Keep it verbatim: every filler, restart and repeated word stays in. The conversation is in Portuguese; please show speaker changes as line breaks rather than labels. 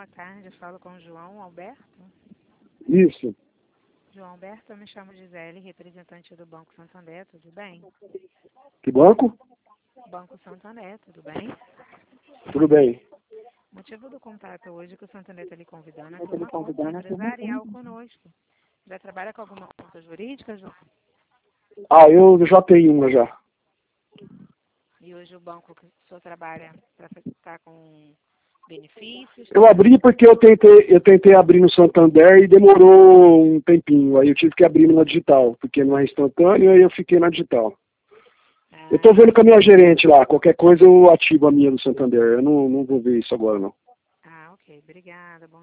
boa tarde. Eu falo com o João Alberto.
Isso.
João Alberto, eu me chamo Gisele, representante do Banco Santander, tudo bem?
Que banco?
Banco Santander, tudo bem?
Tudo bem.
O motivo do contato hoje é que o Santander está lhe convidando a ter uma conta empresarial conosco. Já trabalha com alguma conta jurídica, João?
Ah, eu já tenho uma já.
E hoje o banco que o senhor trabalha para estar com benefícios?
Eu abri porque eu tentei, eu tentei abrir no Santander e demorou um tempinho. Aí eu tive que abrir na digital, porque não é instantâneo, aí eu fiquei na digital.
Ah,
Eu tô vendo com a minha gerente lá. Qualquer coisa eu ativo a minha do Santander. Eu não, não vou ver isso agora, não.
ah ok. Obrigada. Bom